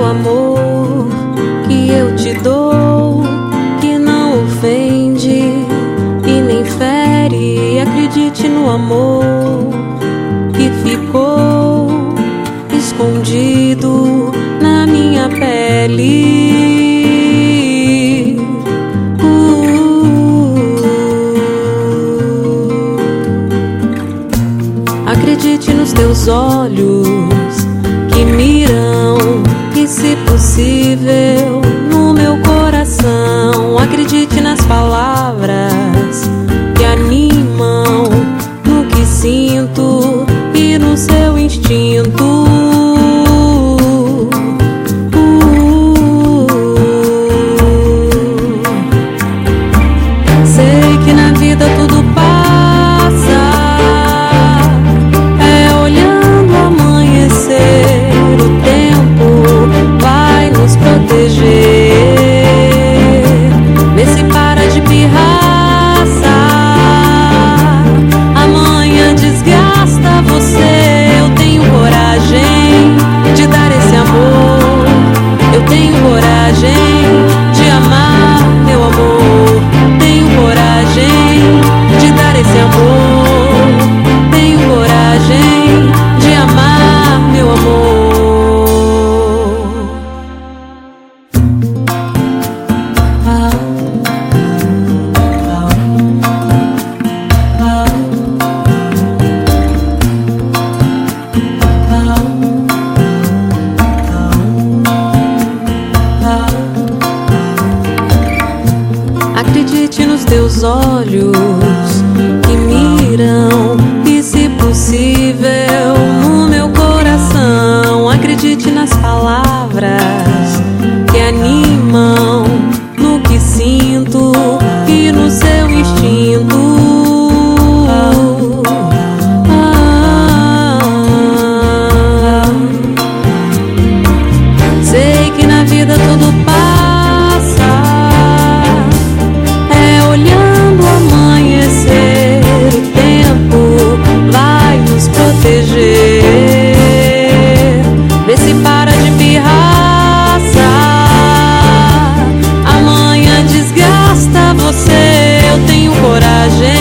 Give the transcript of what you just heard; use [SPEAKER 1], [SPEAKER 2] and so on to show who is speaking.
[SPEAKER 1] amor que eu te dou, que não ofende e nem fere. Acredite no amor que ficou escondido na minha pele. Acredite nos teus olhos que miram, e se possível no meu coração. Acredite nas palavras que animam, no que sinto e no seu instinto. Sei que na vida tudo passa, é olhando o amanhecer, o tempo vai nos proteger. Vê se para de pirraça, amanhã desgasta você. Eu tenho coragem de dar esse amor, eu tenho coragem de amar, meu amor. Tenho coragem de dar esse amor, tenho coragem de amar, meu amor. Acredite nos teus olhos que miram, e se possível no meu coração. Acredite nas palavras que animam, no que sinto e no seu instinto. Sei que na vida tudo passa, é olhando o amanhecer, o tempo vai nos proteger. Vê se para de pirraça, amanhã desgasta você. Eu tenho coragem